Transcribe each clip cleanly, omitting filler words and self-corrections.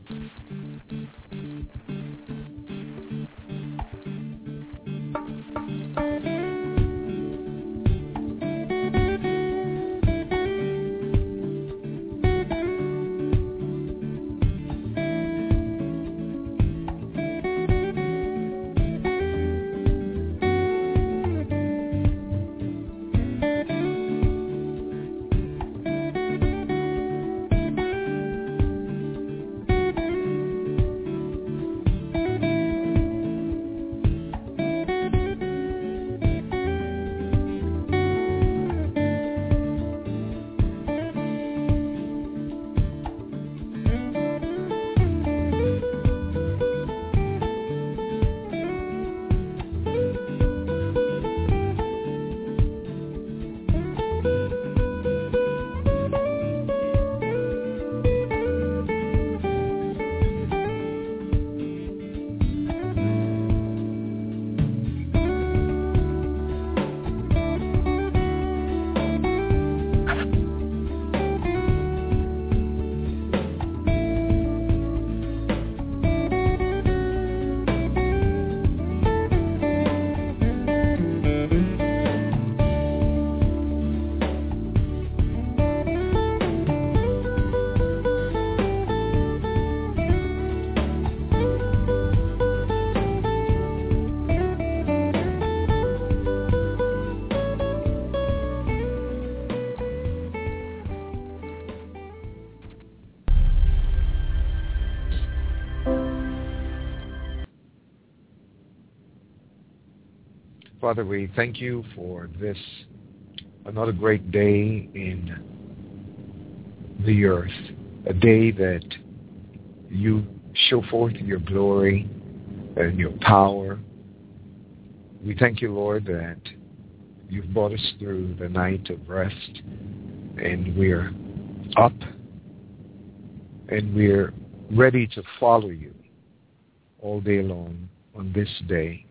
Father, we thank you for this, another great day in the earth, a day that you show forth your glory and your power. We thank you, Lord, that you've brought us through the night of rest, and we're up, and we're ready to follow you all day long on this day,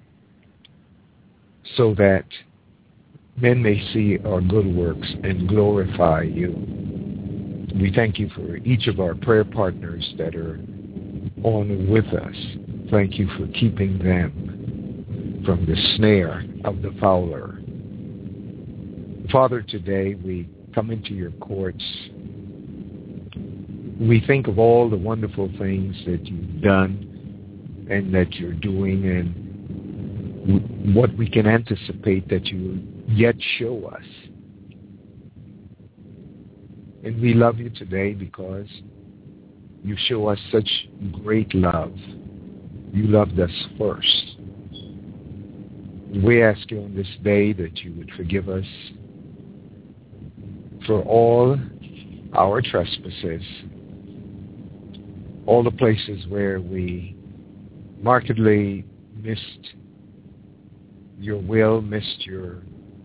so that men may see our good works and glorify you. We thank you for each of our prayer partners that are on with us. Thank you for keeping them from the snare of the fowler. Father, today we come into your courts. We think of all the wonderful things that you've done and that you're doing, and what we can anticipate that you yet show us. And we love you today because you show us such great love. You loved us first. We ask you on this day that you would forgive us for all our trespasses, all the places where we markedly missed your will, missed your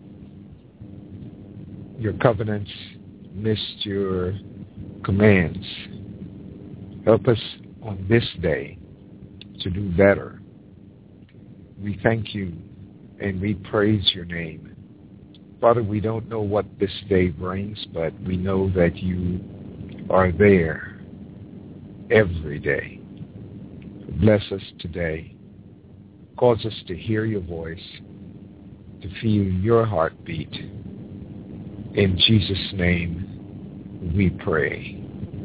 covenants, missed your commands. Help us on this day to do better. We thank you and we praise your name. Father, we don't know what this day brings, but we know that you are there every day. Bless us today. Cause us to hear your voice, to feel your heartbeat. In Jesus' name we pray.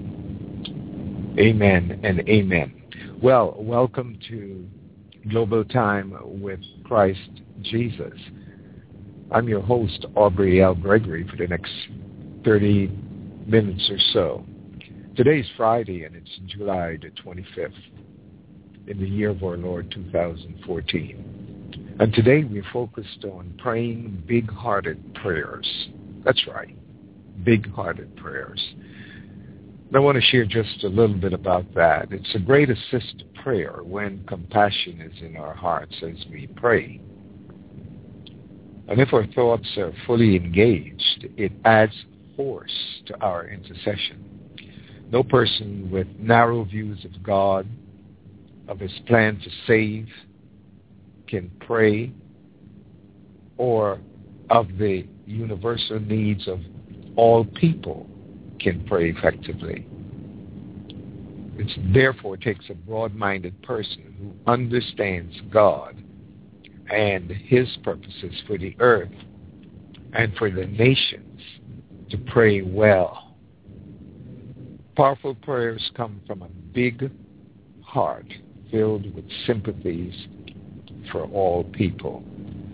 Amen and amen. Well, welcome to Global Time with Christ Jesus. I'm your host, Aubrey L. Gregory, for the next 30 minutes or so. Today's Friday, and it's July the 25th in the year of our Lord 2014. And today we're focused on praying big-hearted prayers. That's right, big-hearted prayers. And I want to share just a little bit about that. It's a great assist to prayer when compassion is in our hearts as we pray. And if our thoughts are fully engaged, it adds force to our intercession. No person with narrow views of God, of his plan to save, can pray, or of the universal needs of all people can pray effectively. It therefore takes a broad-minded person who understands God and his purposes for the earth and for the nations to pray well. Powerful prayers come from a big heart filled with sympathies for all people.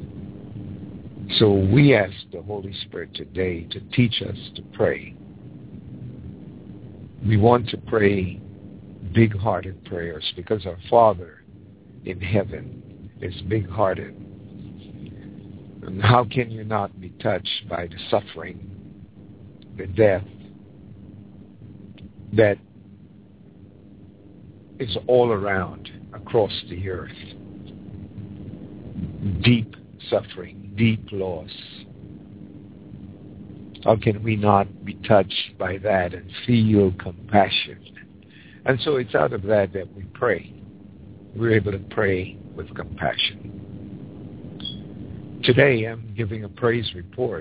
So we ask the Holy Spirit today to teach us to pray. We want to pray big-hearted prayers because our Father in heaven is big-hearted. And how can you not be touched by the suffering, the death that is all around across the earth? Deep suffering, deep loss. How can we not be touched by that and feel compassion? And so it's out of that we pray. We're able to pray with compassion. Today I'm giving a praise report.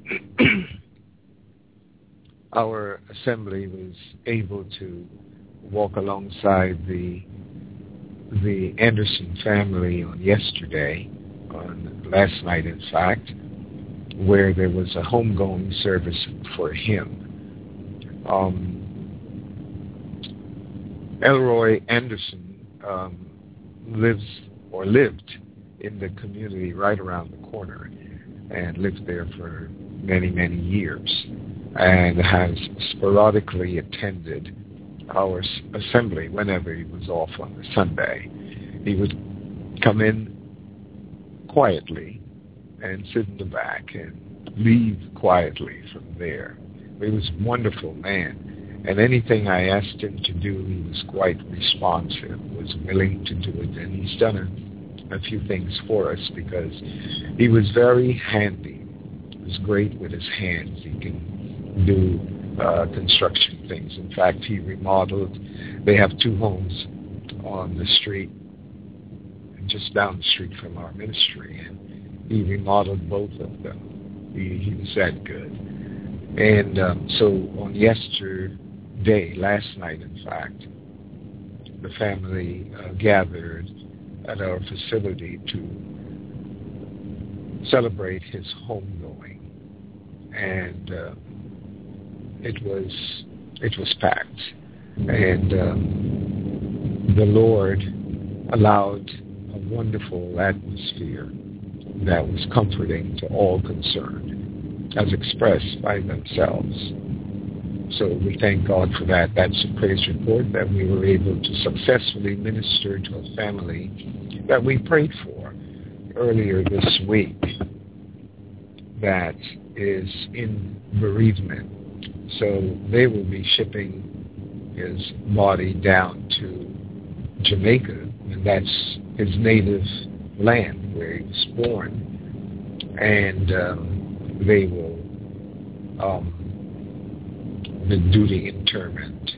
Our assembly was able to walk alongside the Anderson family on last night in fact, where there was a homegoing service for him. Elroy Anderson lived in the community right around the corner and lived there for many, many years and has sporadically attended our assembly whenever he was off on the Sunday. He would come in quietly and sit in the back and leave quietly from there. He was a wonderful man. And anything I asked him to do, he was quite responsive, was willing to do it. And he's done a few things for us because he was very handy. He was great with his hands. He can do construction things. In fact, he remodeled. They have 2 homes on the street, just down the street from our ministry. And he remodeled both of them. He was that good. And so on yesterday, last night in fact, the family gathered at our facility to celebrate his homegoing. And it was packed. And the Lord allowed a wonderful atmosphere that was comforting to all concerned, as expressed by themselves. So we thank God for that. That's a praise report that we were able to successfully minister to a family that we prayed for earlier this week that is in bereavement. So they will be shipping his body down to Jamaica, and that's his native land where he was born. And they will do the interment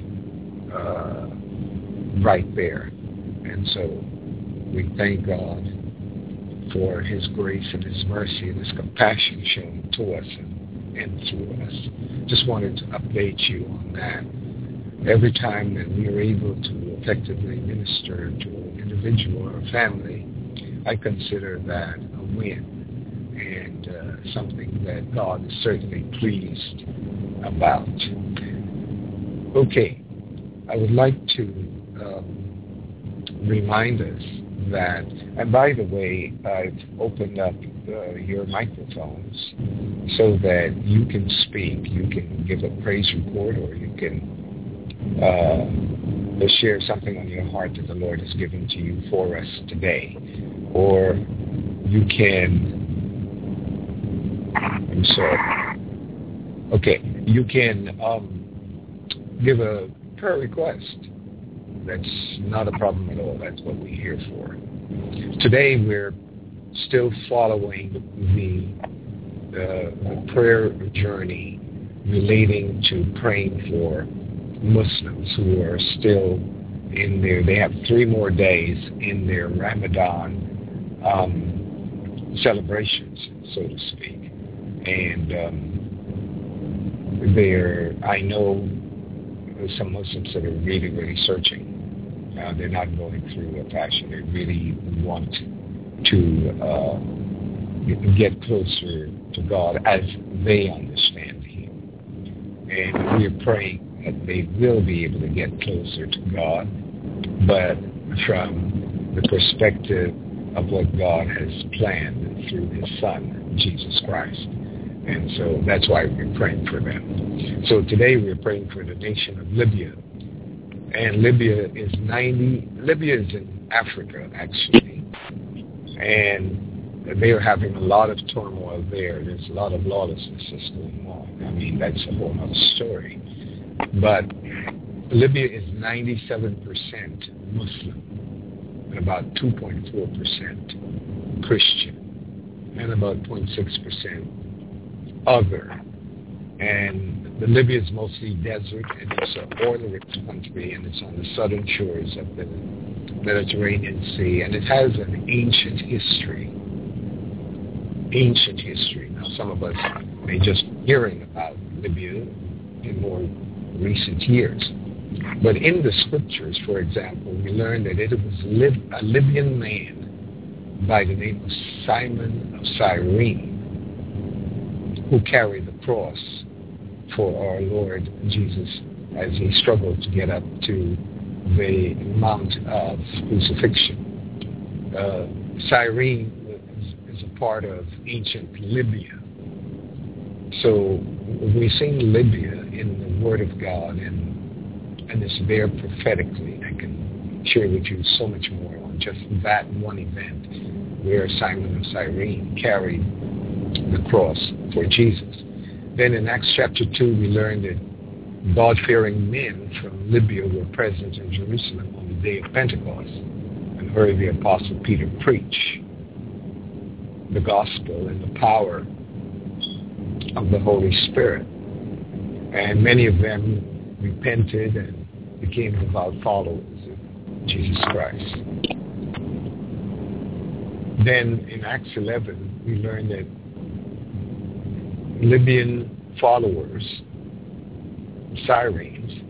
right there. And so we thank God for his grace and his mercy and his compassion shown to us and through us. Just wanted to update you on that. Every time that we are able to effectively minister to an individual or a family, I consider that a win and something that God is certainly pleased about. Okay, I would like to remind us that, and by the way, I've opened up your microphones so that you can speak. You can give a praise report, or you can share something on your heart that the Lord has given to you for us today. Or you can, you can give a prayer request. That's not a problem at all. That's what we're here for. Today we're still following the prayer journey relating to praying for Muslims who are still in they have 3 more days in their Ramadan celebrations, so to speak. And I know some Muslims that are really, really searching. They're not going through a passion. They really want to get closer to God as they understand Him. And we're praying that they will be able to get closer to God, but from the perspective of what God has planned through His Son, Jesus Christ. And so that's why we're praying for them. So today we're praying for the nation of Libya. And Libya is in Africa, actually. And they are having a lot of turmoil there. There's a lot of lawlessness that's going on. I mean, that's a whole other story. But Libya is 97% Muslim, and about 2.4% Christian, and about 0.6% other. And Libya is mostly desert, and it's an oil-rich country, and it's on the southern shores of the Mediterranean Sea, and it has an ancient history. Now, some of us may just hearing about Libya in more recent years. But in the scriptures, for example, we learn that it was a Libyan man by the name of Simon of Cyrene who carried the cross for our Lord Jesus as he struggled to get up to the Mount of Crucifixion. Cyrene is a part of ancient Libya. So we've seen Libya in the Word of God, and it's there prophetically. I can share with you so much more on just that one event where Simon of Cyrene carried the cross for Jesus. Then in Acts chapter 2, we learn that God-fearing men from Libya were present in Jerusalem on the day of Pentecost and heard the Apostle Peter preach the gospel in the power of the Holy Spirit. And many of them repented and became devout followers of Jesus Christ. Then in Acts 11, we learn that Libyan followers, Cyrenes,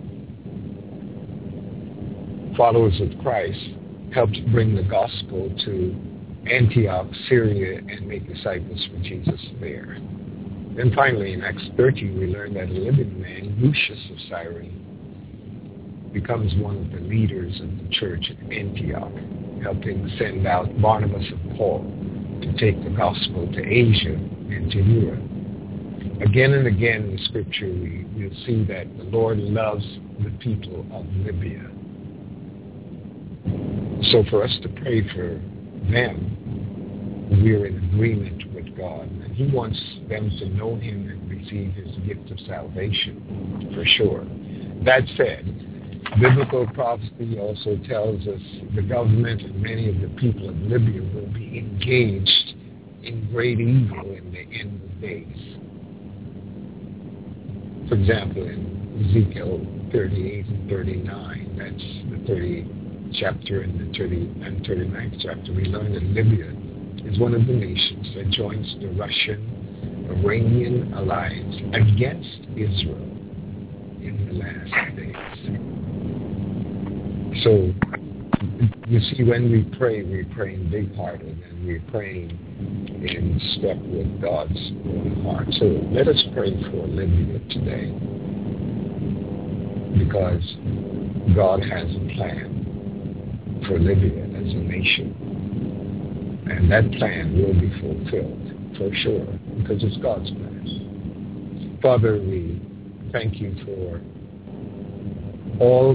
followers of Christ, helped bring the gospel to Antioch, Syria, and make disciples for Jesus there. Then finally, in Acts 13, we learn that a Libyan man, Lucius of Cyrene, becomes one of the leaders of the church at Antioch, helping send out Barnabas and Paul to take the gospel to Asia and to Europe. Again and again in the scripture, we'll see that the Lord loves the people of Libya. So for us to pray for them, we're in agreement with God. And He wants them to know Him and receive His gift of salvation, for sure. That said, biblical prophecy also tells us the government and many of the people of Libya will be engaged in great evil in the end of days. For example, in Ezekiel 38 and 39, that's the 30th chapter and the 39th chapter, we learn that Libya is one of the nations that joins the Russian-Iranian alliance against Israel in the last days. So, you see, when we pray, we're praying big-hearted, and we're praying in step with God's own heart. So let us pray for Libya today, because God has a plan for Libya as a nation. And that plan will be fulfilled, for sure, because it's God's plan. Father, we thank you for all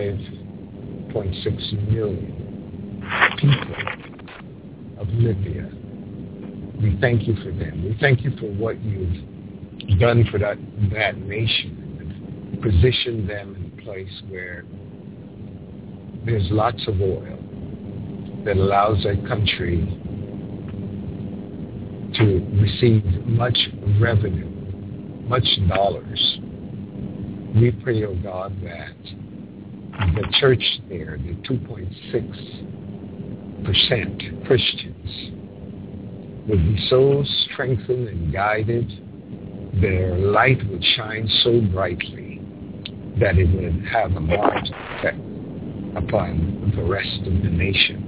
5.6 million people of Libya. We thank you for them. We thank you for what you've done for that nation, and positioned them in a place where there's lots of oil that allows that country to receive much revenue, much dollars. We pray, oh God, that the church there, the 2.6% Christians, would be so strengthened and guided, their light would shine so brightly that it would have a large effect upon the rest of the nation.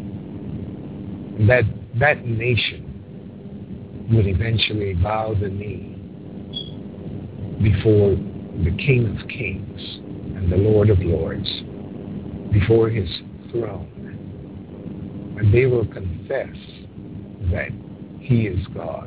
That nation would eventually bow the knee before the King of Kings and the Lord of Lords, before his throne. And they will confess that he is God.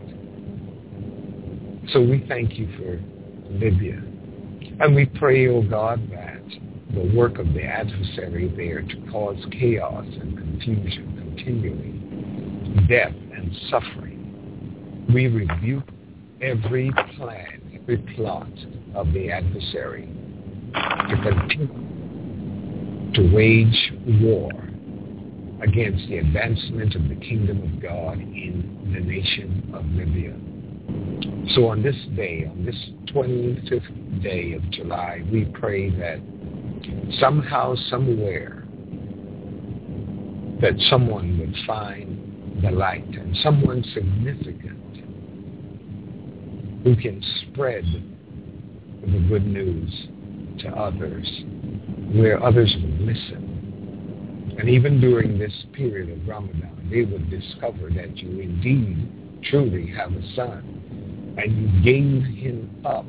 So we thank you for Libya. And we pray, O God, that the work of the adversary there to cause chaos and confusion continually, death and suffering, we rebuke every plan, every plot of the adversary to continue to wage war against the advancement of the kingdom of God in the nation of Libya. So on this day, on this 25th day of July, we pray that somehow, somewhere, that someone would find the light, and someone significant who can spread the good news to others, where others would listen. And even during this period of Ramadan, they would discover that you indeed, truly have a son, and you gave him up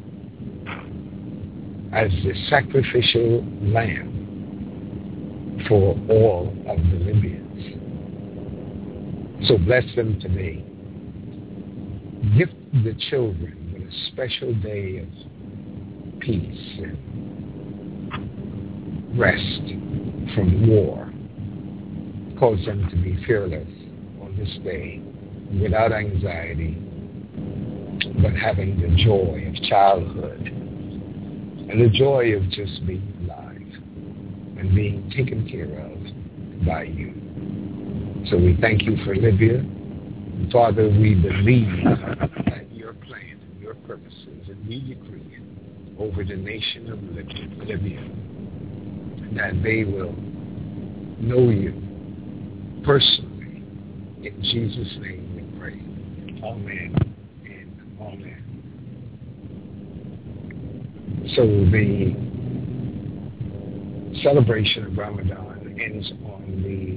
as the sacrificial lamb for all of the Libyans. So bless them today. Gift the children with a special day of peace and rest from war. Cause them to be fearless on this day, without anxiety, but having the joy of childhood and the joy of just being alive and being taken care of by you. So we thank you for Libya. And Father, we believe that your plan and your purposes, and we decree it over the nation of Libya, that they will know you personally. In Jesus' name we pray. Amen and amen. So the celebration of Ramadan ends on the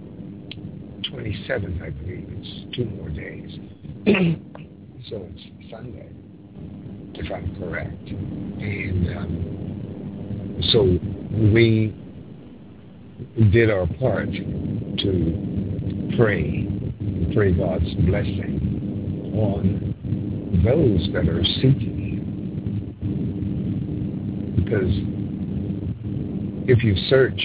27th, I believe. It's 2 more days. So it's Sunday, if I'm correct. And so we did our part to pray God's blessing on those that are seeking you. Because if you search,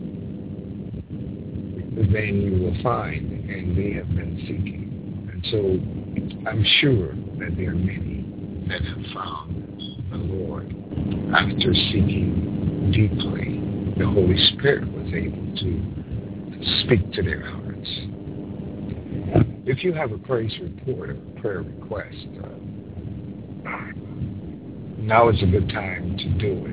then you will find, and they have been seeking. And so I'm sure that there are many that have found the Lord after seeking deeply. The Holy Spirit was able to speak to their hearts. If you have a praise report or prayer request, now is a good time to do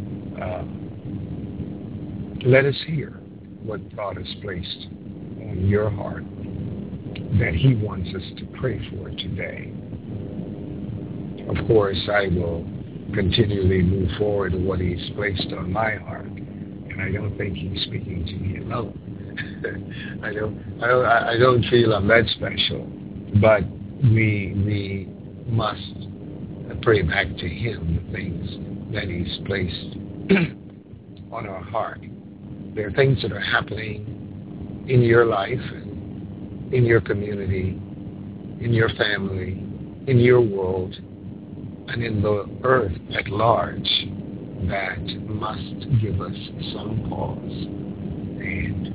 it. Let us hear what God has placed on your heart that he wants us to pray for today. Of course, I will continually move forward to what he's placed on my heart, and I don't think he's speaking to me alone. I don't feel I'm that special, but we must pray back to him the things that he's placed on our heart. There are things that are happening in your life, and in your community, in your family, in your world, and in the earth at large that must give us some pause and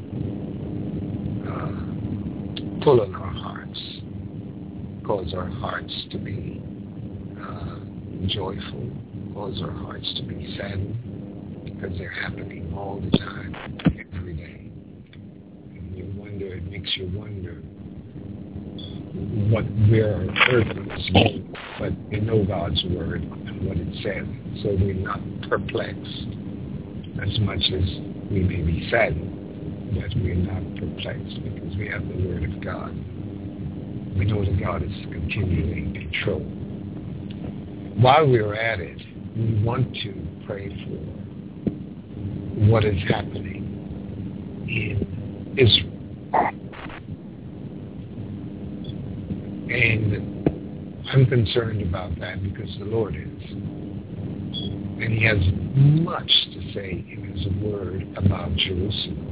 pull on our hearts, cause our hearts to be joyful, cause our hearts to be saddened, because they're happening all the time, every day. And you wonder, it makes you wonder where our earth is going, but we know God's word and what it says, so we're not perplexed as much as we may be saddened, but we're not perplexed because we have the word of God. We know that God is continually in control. While we're at it, we want to pray for what is happening in Israel. And I'm concerned about that because the Lord is. And he has much to say in his word about Jerusalem.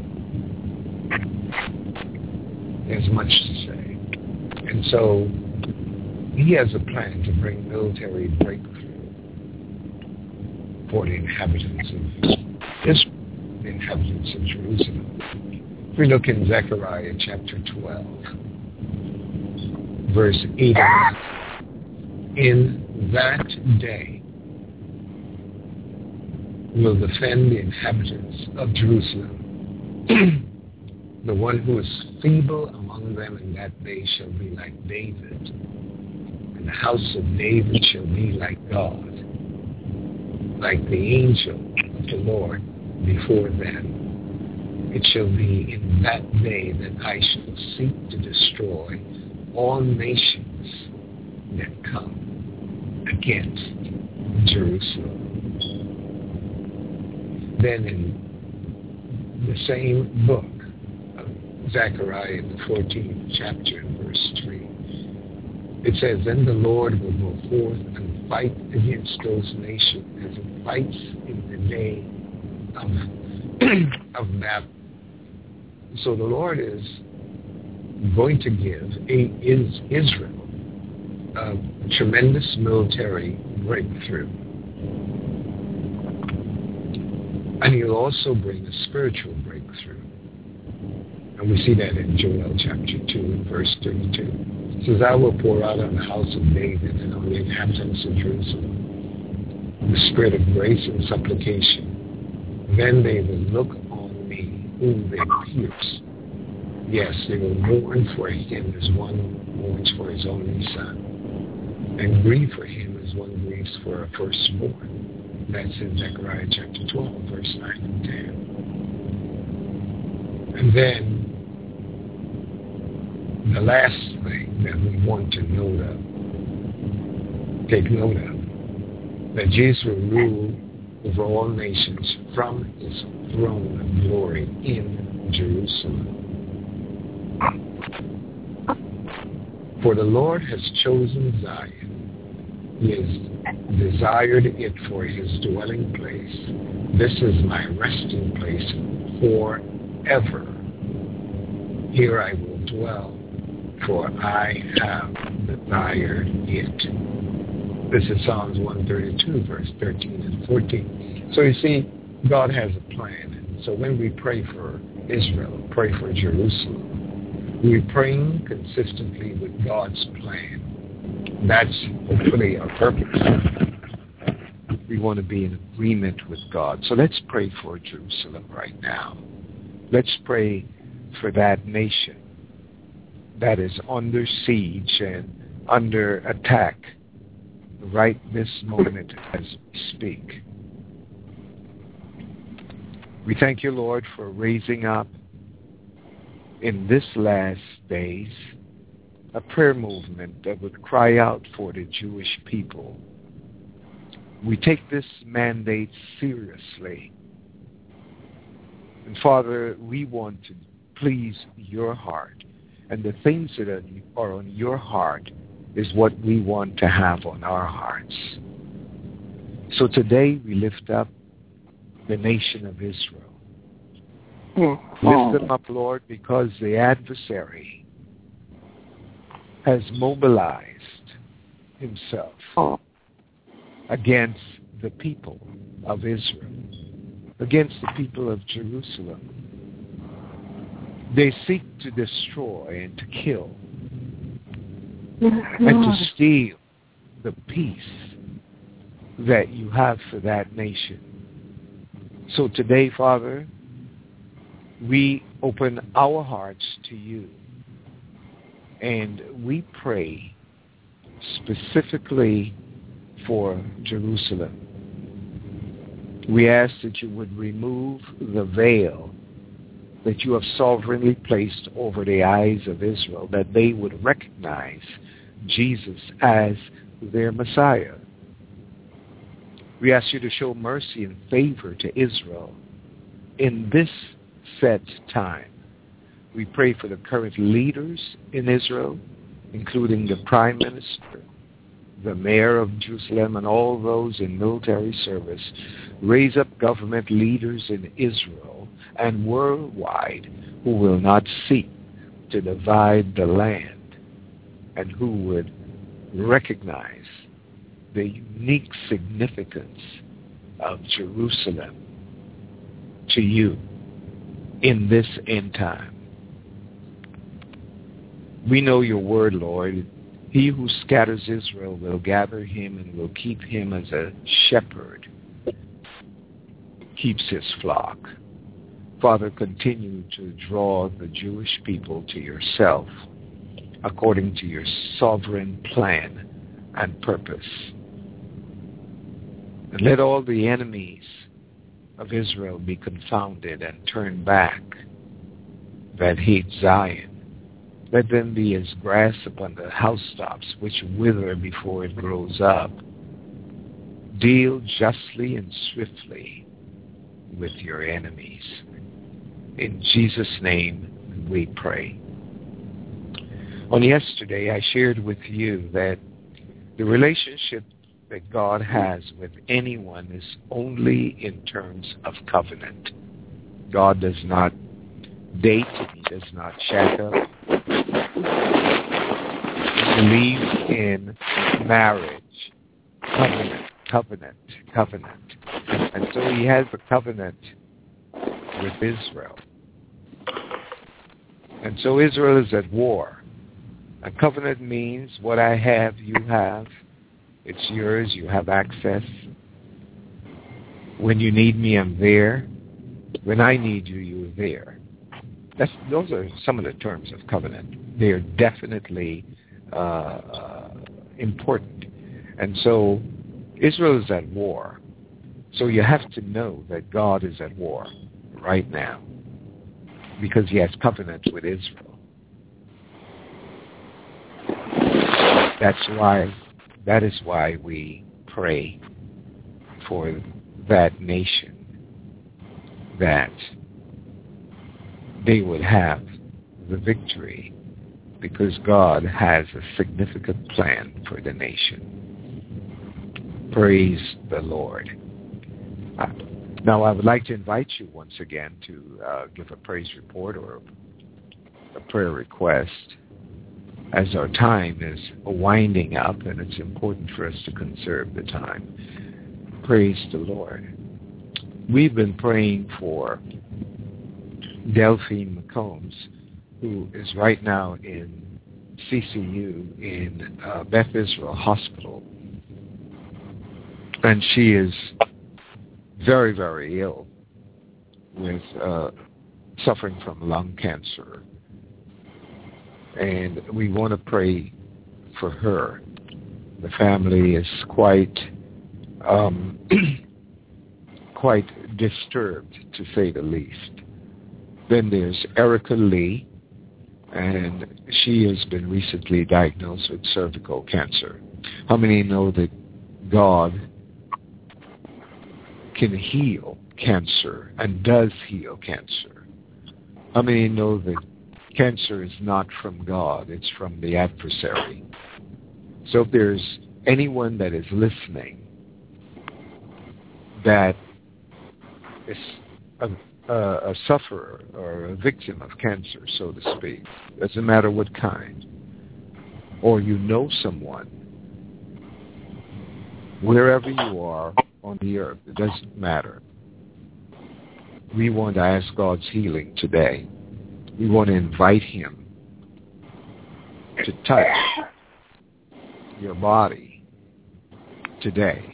He has much to say. And so he has a plan to bring military breakthrough for the inhabitants of Israel, the inhabitants of Jerusalem. If we look in Zechariah chapter 12, verse 8, in that day will defend the inhabitants of Jerusalem. The one who is feeble among them in that day shall be like David, and the house of David shall be like God, like the angel of the Lord before them. It shall be in that day that I shall seek to destroy all nations that come against Jerusalem. Then in the same book of Zechariah, the 14th chapter, verse 3, it says, then the Lord will go forth and fight against those nations as he fights in the day of battle. So the Lord is going to give Israel a tremendous military breakthrough. And he'll also bring a spiritual breakthrough. And we see that in Joel chapter 2 and verse 32. It says, I will pour out on the house of David and on the inhabitants of Jerusalem the spirit of grace and supplication. Then they will look on me whom they pierced. Yes, they will mourn for him as one mourns for his only son, and grieve for him as one grieves for a firstborn. That's in Zechariah chapter 12, verse 9 and 10. And then the last thing that we want to take note of, that Jesus will rule over all nations from his throne of glory in Jerusalem. For the Lord has chosen Zion. He has desired it for his dwelling place. This is my resting place forever. Here I will dwell, for I have desired it. This is Psalms 132, verse 13 and 14. So you see, God has a plan. So when we pray for Israel, pray for Jerusalem, we're praying consistently with God's plan. That's hopefully our purpose. We want to be in agreement with God. So let's pray for Jerusalem right now. Let's pray for that nation that is under siege and under attack right this moment as we speak. We thank you, Lord, for raising up in this last days a prayer movement that would cry out for the Jewish people. We take this mandate seriously. And Father, we want to please your heart. And the things that are on your heart is what we want to have on our hearts. So today we lift up the nation of Israel. Lift them up, Lord, because the adversary has mobilized himself against the people of Israel, against the people of Jerusalem. They seek to destroy and to kill and to steal the peace that you have for that nation. So today, Father, we open our hearts to you and we pray specifically for Jerusalem. We ask that you would remove the veil that you have sovereignly placed over the eyes of Israel, that they would recognize Jesus as their Messiah. We ask you to show mercy and favor to Israel in this set time. We pray for the current leaders in Israel, including the Prime Minister, the Mayor of Jerusalem, and all those in military service. Raise up government leaders in Israel and worldwide who will not seek to divide the land and who would recognize the unique significance of Jerusalem to you in this end time. We know your word, Lord. He who scatters Israel will gather him and will keep him as a shepherd keeps his flock. Father, continue to draw the Jewish people to yourself according to your sovereign plan and purpose. And let all the enemies of Israel be confounded and turn back that hate Zion. Let them be as grass upon the housetops, which wither before it grows up. Deal justly and swiftly with your enemies. In Jesus' name we pray. On yesterday, I shared with you that the relationship that God has with anyone is only in terms of covenant. God does not date, he does not shack up. He believes in marriage, covenant. And so he has a covenant with Israel. And so Israel is at war. A covenant means what I have, you have. It's yours, you have access. When you need me, I'm there. When I need you, you're there. Those are some of the terms of covenant. They are definitely important. And so Israel is at war. So you have to know that God is at war right now because he has covenant with Israel. That is why we pray for that nation, that they would have the victory, because God has a significant plan for the nation. Praise the Lord. Now, I would like to invite you once again to give a praise report or a prayer request, as our time is winding up, and it's important for us to conserve the time. Praise the Lord. We've been praying for Delphine McCombs, who is right now in CCU in Beth Israel Hospital. And she is very, very ill with suffering from lung cancer. And we want to pray for her. The family is quite disturbed, to say the least. Then there's Erica Lee, and she has been recently diagnosed with cervical cancer. How many know that God can heal cancer and does heal cancer? How many know that cancer is not from God, it's from the adversary? So if there's anyone that is listening that is a sufferer or a victim of cancer, so to speak, doesn't matter what kind, or you know someone, wherever you are on the earth, it doesn't matter. We want to ask God's healing today. We want to invite him to touch your body today.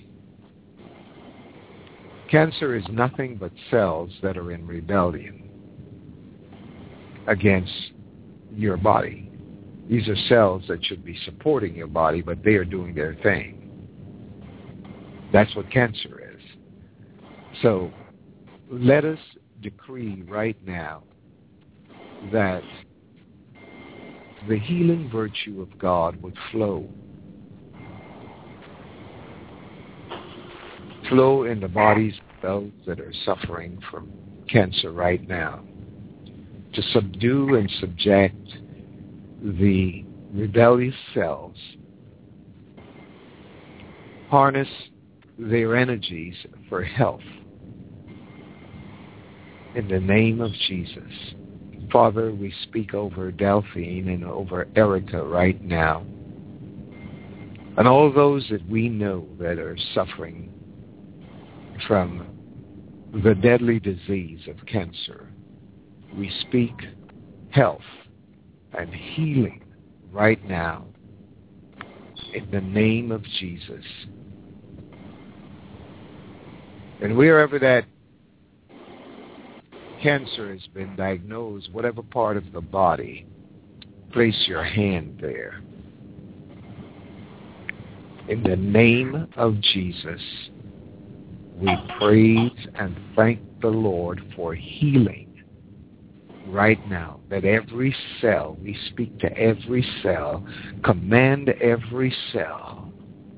Cancer is nothing but cells that are in rebellion against your body. These are cells that should be supporting your body, but they are doing their thing. That's what cancer is. So let us decree right now that the healing virtue of God would flow flow in the bodies of those that are suffering from cancer right now, to subdue and subject the rebellious cells, harness their energies for health. In the name of Jesus. Father, we speak over Delphine and over Erica right now, and all those that we know that are suffering from the deadly disease of cancer. We speak health and healing right now in the name of Jesus. And wherever that cancer has been diagnosed, whatever part of the body, place your hand there. In the name of Jesus, we praise and thank the Lord for healing right now. That every cell, we speak to every cell, command every cell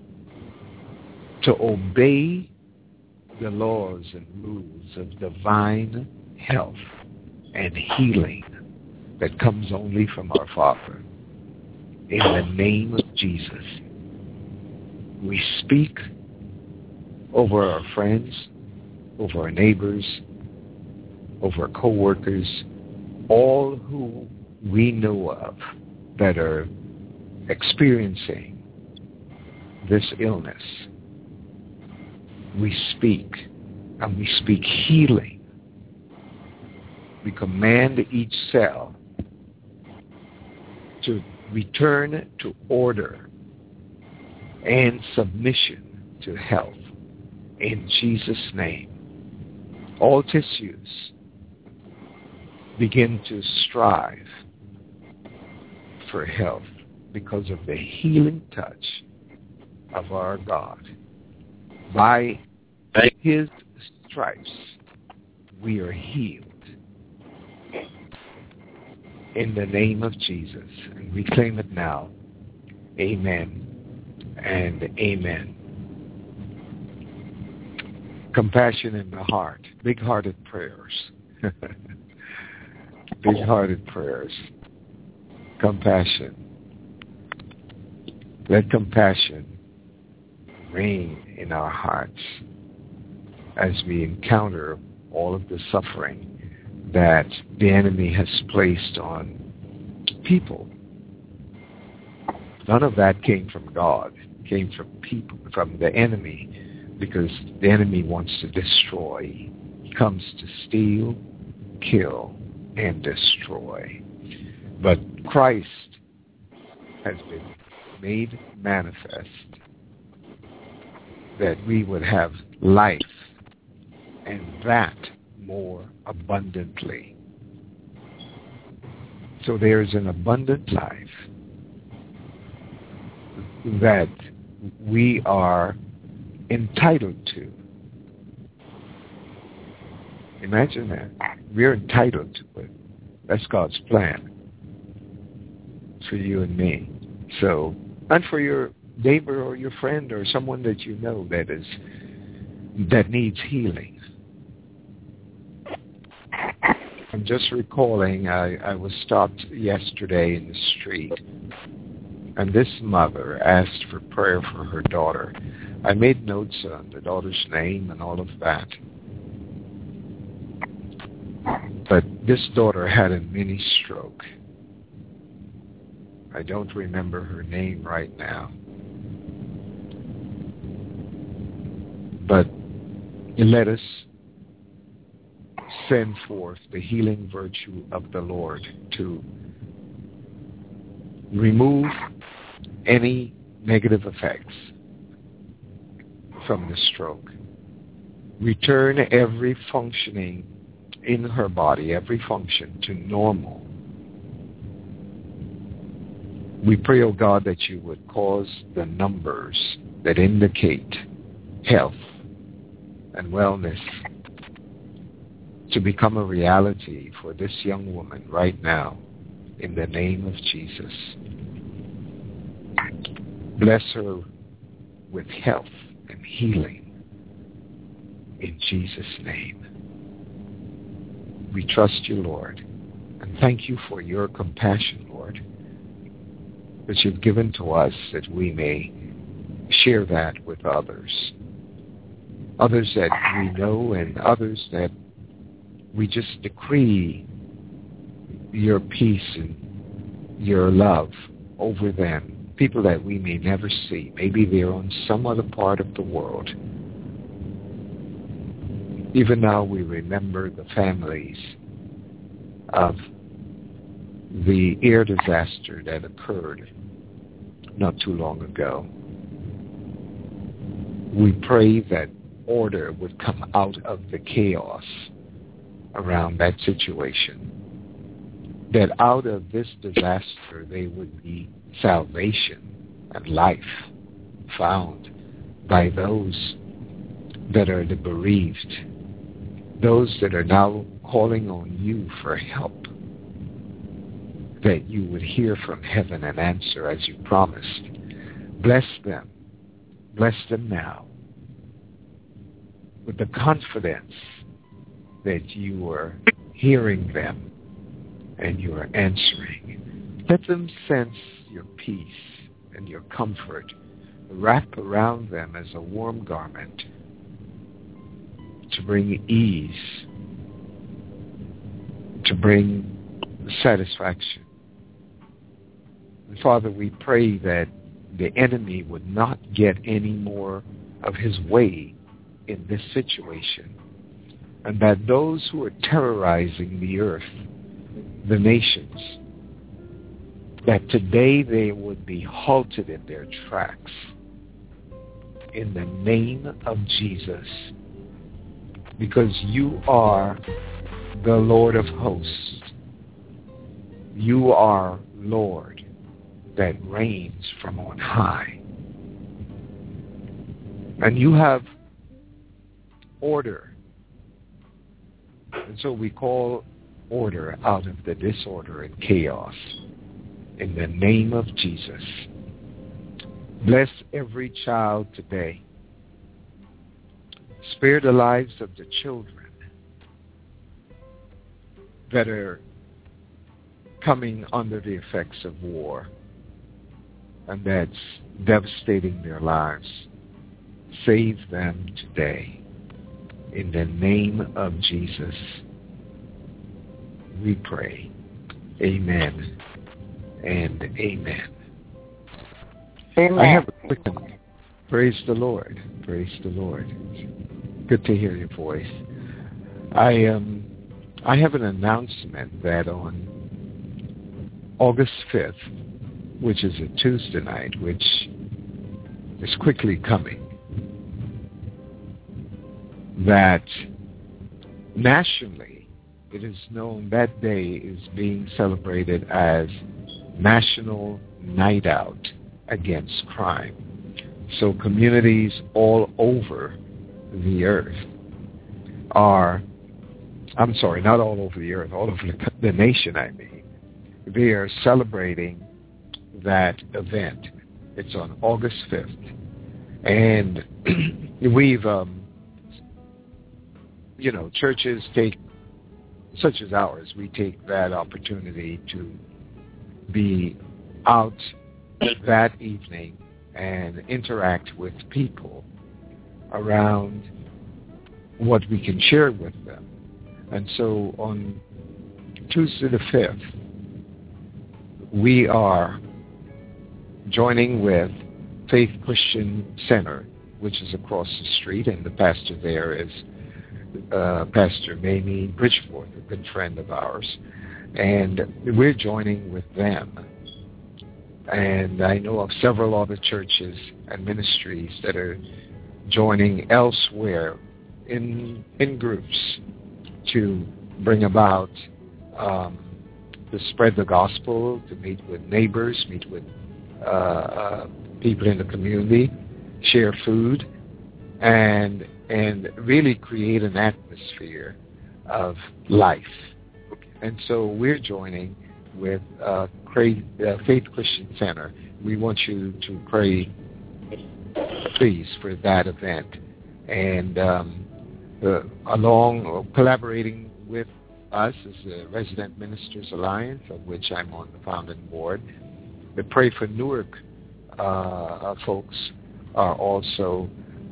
to obey the laws and rules of divine health and healing that comes only from our Father. In the name of Jesus, we speak over our friends, over our neighbors, over our co-workers, all who we know of that are experiencing this illness. We speak, and we speak healing. We command each cell to return to order and submission to health. In Jesus' name, all tissues begin to strive for health because of the healing touch of our God. By His stripes, we are healed. In the name of Jesus. And we claim it now. Amen and amen. Compassion in the heart. Big-hearted prayers. Big-hearted prayers. Compassion. Let compassion reign in our hearts as we encounter all of the suffering that the enemy has placed on people. None of that came from God. It came from people, from the enemy, because the enemy wants to destroy. He comes to steal, kill, and destroy. But Christ has been made manifest that we would have life, and that more abundantly. So there's an abundant life that we are entitled to. Imagine that. We're entitled to it. That's God's plan for you and me. So, and for your neighbor or your friend or someone that you know that needs healing. I'm just recalling, I was stopped yesterday in the street, and this mother asked for prayer for her daughter. I made notes on the daughter's name and all of that. But this daughter had a mini stroke. I don't remember her name right now. But let us send forth the healing virtue of the Lord to remove any negative effects from the stroke. Return every functioning in her body, every function to normal. We pray, O God, that you would cause the numbers that indicate health and wellness to become a reality for this young woman right now, in the name of Jesus. Bless her with health and healing in Jesus' name. We trust you, Lord, and thank you for your compassion, Lord, that you've given to us that we may share that with others. Others that we know and others that we just decree your peace and your love over them. People that we may never see. Maybe they're on some other part of the world. Even now we remember the families of the air disaster that occurred not too long ago. We pray that order would come out of the chaos around that situation. That out of this disaster there would be salvation and life found by those that are the bereaved, those that are now calling on you for help, that you would hear from heaven and answer as you promised. Bless them now with the confidence that you are hearing them and you are answering. Let them sense your peace and your comfort wrap around them as a warm garment to bring ease, to bring satisfaction. And Father, we pray that the enemy would not get any more of his way in this situation, and that those who are terrorizing the earth, the nations, that today they would be halted in their tracks in the name of Jesus, because you are the Lord of hosts. You are Lord that reigns from on high. And you have order. And so we call order out of the disorder and chaos in the name of Jesus. Bless every child today. Spare the lives of the children that are coming under the effects of war, and that's devastating their lives. Save them today. In the name of Jesus, we pray. Amen and amen. Amen. I have a quick one. Praise the Lord. Praise the Lord. Good to hear your voice. I have an announcement that on August 5th, which is a Tuesday night, which is quickly coming, that nationally it is known that day is being celebrated as National Night Out Against Crime. So communities all over the earth are, I'm sorry, not all over the earth, all over the nation, I mean. They are celebrating that event. It's on August 5th. And we've, churches take, such as ours, we take that opportunity to be out that evening and interact with people around what we can share with them. And so on Tuesday the 5th, we are joining with Faith Christian Center, which is across the street, and the pastor there is Pastor Mamie Bridgeforth, a good friend of ours. And we're joining with them. And I know of several other churches and ministries that are joining elsewhere in groups to bring about to spread the gospel, to meet with neighbors, meet with people in the community, share food, and really create an atmosphere of life. And so we're joining with Faith Christian Center. We want you to pray, please, for that event. And collaborating with us is the Resident Ministers Alliance, of which I'm on the founding board. The Pray for Newark folks are also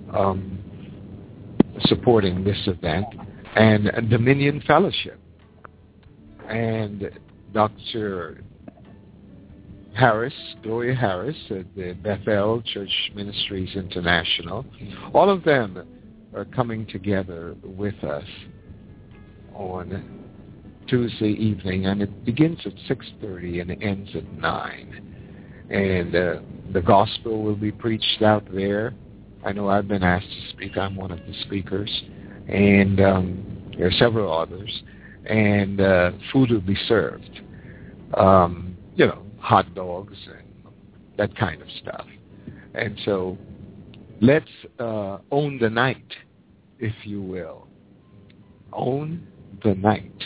supporting this event, and Dominion Fellowship, and Dr. Harris, Gloria Harris at the Bethel Church Ministries International. All of them are coming together with us on Tuesday evening, and it begins at 6:30 and ends at 9. And the gospel will be preached out there. I know I've been asked to speak. I'm one of the speakers. And there are several others. And food will be served. Hot dogs and that kind of stuff. And so let's own the night, if you will. Own the night.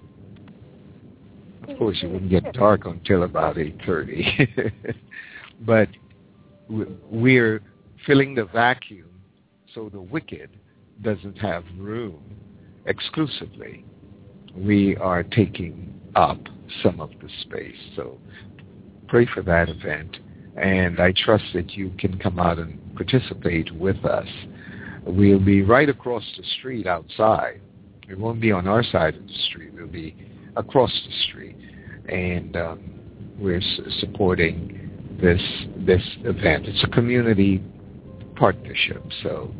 Of course, it wouldn't get dark until about 8:30. But we're filling the vacuum so the wicked doesn't have room exclusively. We are taking up some of the space. So pray for that event, and I trust that you can come out and participate with us. We'll be right across the street outside. We won't be on our side of the street. We'll be across the street, and we're supporting this event. It's a community partnership, so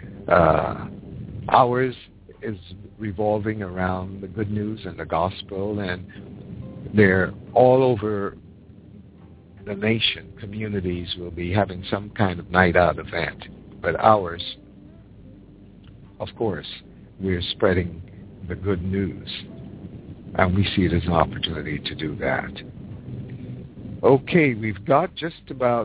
ours is revolving around the good news and the gospel, and they're all over the nation. Communities will be having some kind of night out event, but ours, of course, we're spreading the good news, and we see it as an opportunity to do that. Okay, we've got just about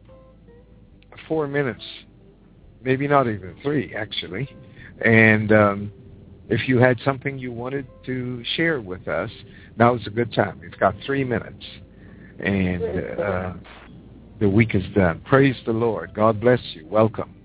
4 minutes, maybe not even 3, actually. And if you had something you wanted to share with us, now is a good time. We've got 3 minutes, and the week is done. Praise the Lord. God bless you. Welcome.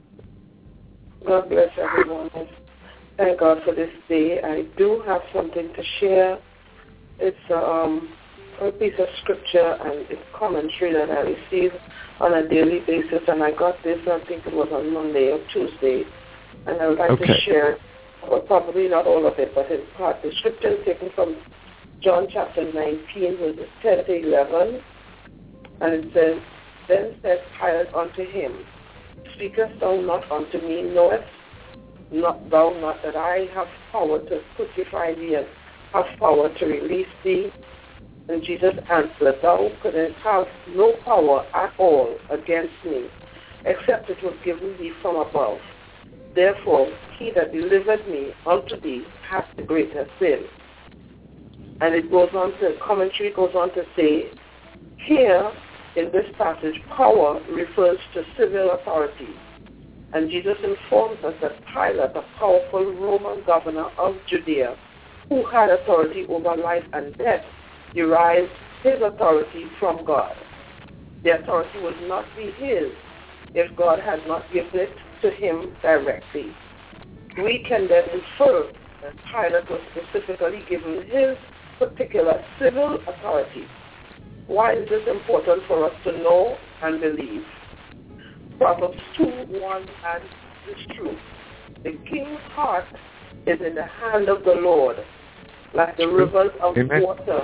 God bless everyone. Thank God for this day. I do have something to share. It's a piece of scripture and it's commentary that I receive on a daily basis, and I got this, I think it was on Monday or Tuesday, and I would like to share, well, probably not all of it, but in part. The scripture is taken from John chapter 19, verses 10 to 11, and it says, Then said Pilate unto him, Speakest thou not unto me? Knowest thou not that I have power to crucify thee and have power to release thee? And Jesus answered, Thou couldst have no power at all against me, except it was given thee from above. Therefore, he that delivered me unto thee hath the greater sin. And it goes on to, commentary goes on to say, here in this passage, power refers to civil authority. And Jesus informs us that Pilate, a powerful Roman governor of Judea, who had authority over life and death, derived his authority from God. The authority would not be his if God had not given it to him directly. We can then infer that Pilate was specifically given his particular civil authority. Why is this important for us to know and believe? Proverbs 2:1 and is true. The king's heart is in the hand of the Lord, like the rivers of water.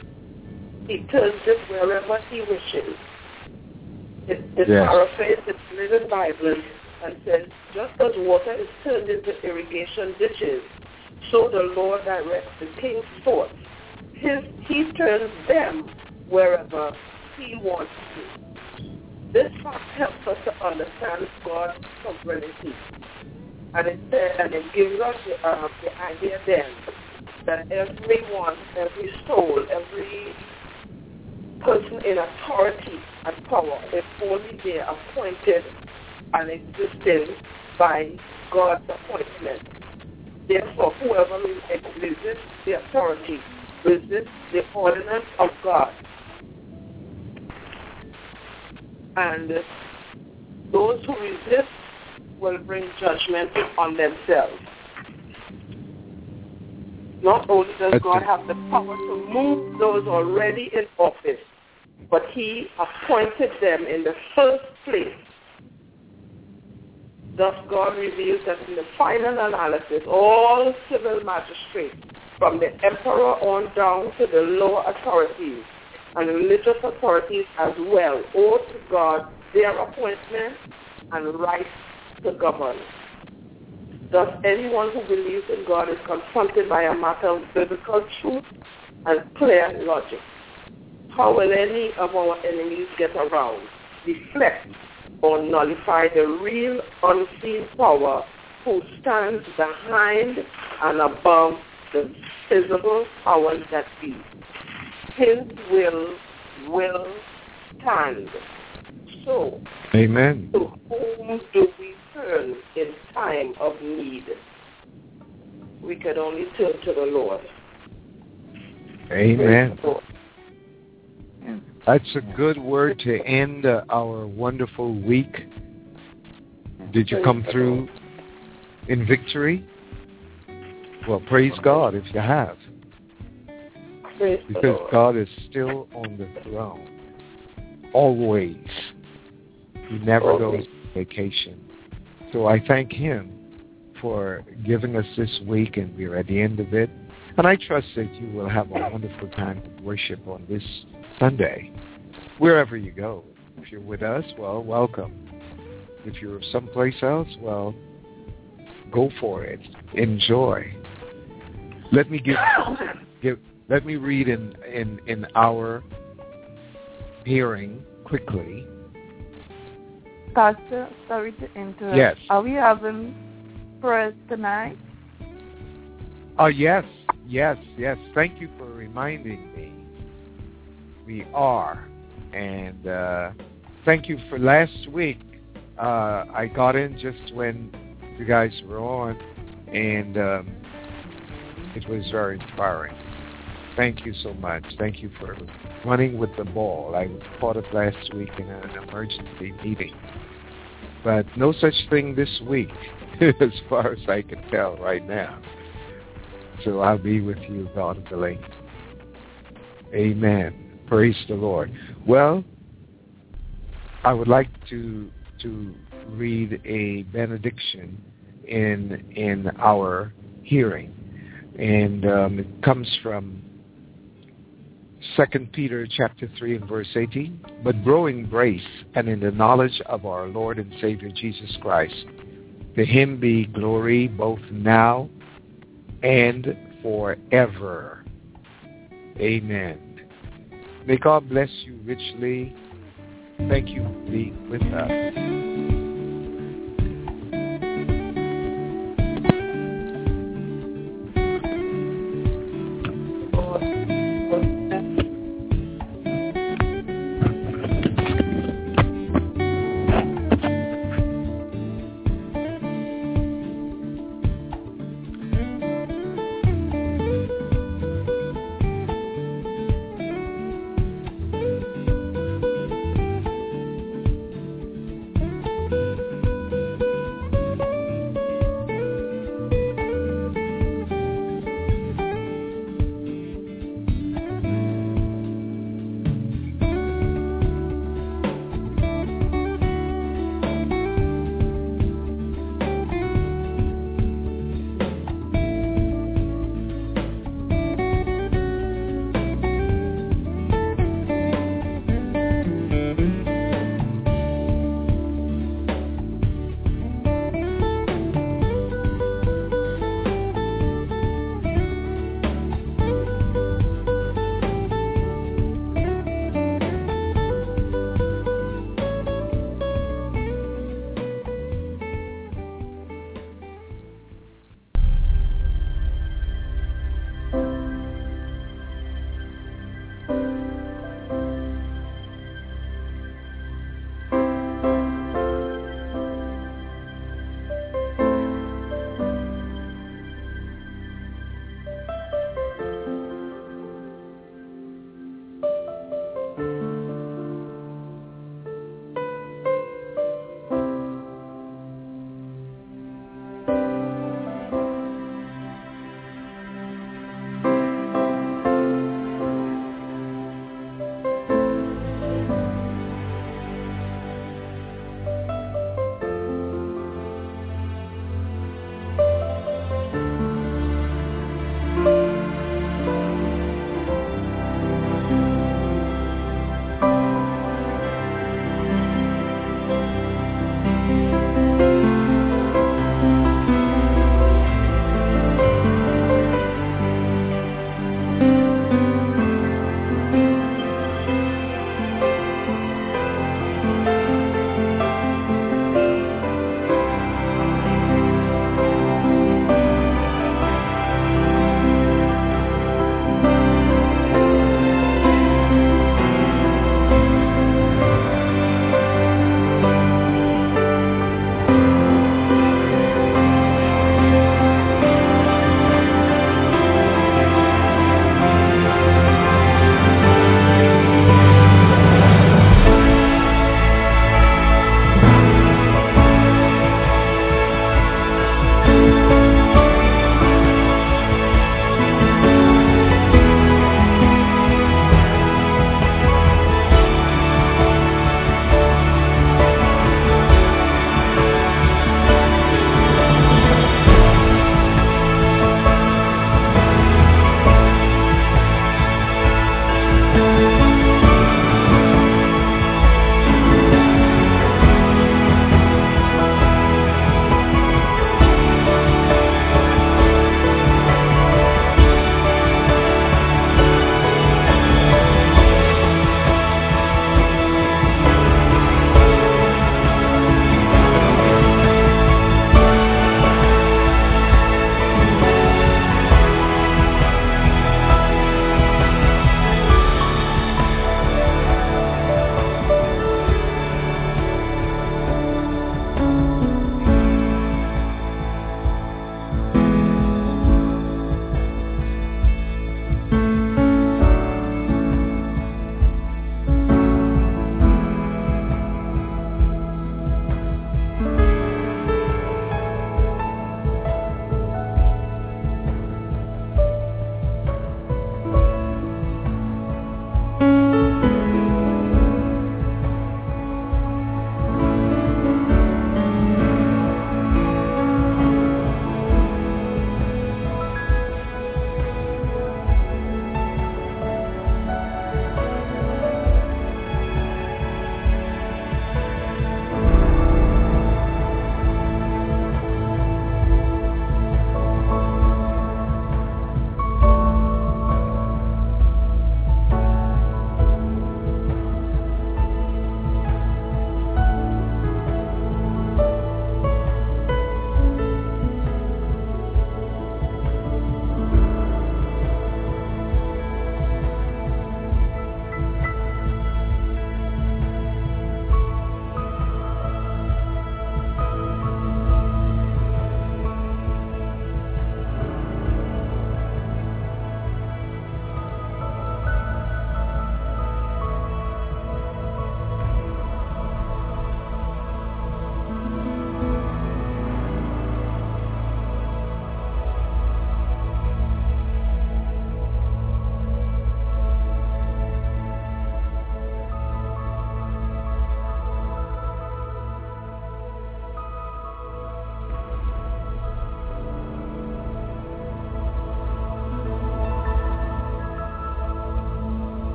He turns it wherever he wishes. It paraphrases the Living Bible and says, just as water is turned into irrigation ditches, so the Lord directs the king's thoughts. He turns them wherever he wants to. This fact helps us to understand God's sovereignty. And it gives us the idea then that everyone, every soul, every person in authority and power is only there appointed and existing by God's appointment. Therefore, whoever resists the authority resists the ordinance of God. And those who resist will bring judgment on themselves. Not only does God have the power to move those already in office, but he appointed them in the first place. Thus, God reveals that in the final analysis, all civil magistrates, from the emperor on down to the lower authorities and religious authorities as well, owe to God their appointment and right to govern. Thus, anyone who believes in God is confronted by a matter of biblical truth and clear logic. How will any of our enemies get around, deflect, or nullify the real unseen power who stands behind and above the visible powers that be? His will stand. So, amen. To whom do we turn in time of need? We can only turn to the Lord. Amen. That's a good word to end our wonderful week. Did you come through in victory? Well, praise God if you have. Because God is still on the throne. Always. He never goes on vacation. So I thank him for giving us this week, and we're at the end of it. And I trust that you will have a wonderful time to worship on this Sunday, wherever you go. If you're with us, well, welcome. If you're someplace else, well, go for it. Enjoy. Let me let me read in our hearing quickly. Pastor, sorry to interrupt. Yes. Are we having prayers tonight? Oh, yes. Thank you for reminding me. We are. And thank you for last week. I got in just when you guys were on, and it was very inspiring. Thank you so much. Thank you for running with the ball. I was caught up last week in an emergency meeting. But no such thing this week, as far as I can tell right now. So I'll be with you, God willing. Amen. Praise the Lord. Well, I would like to read a benediction in our hearing. And it comes from 2 Peter chapter 3 and verse 18. But grow in grace and in the knowledge of our Lord and Savior Jesus Christ. To him be glory both now and forever. Amen. May God bless you richly. Thank you for being with us.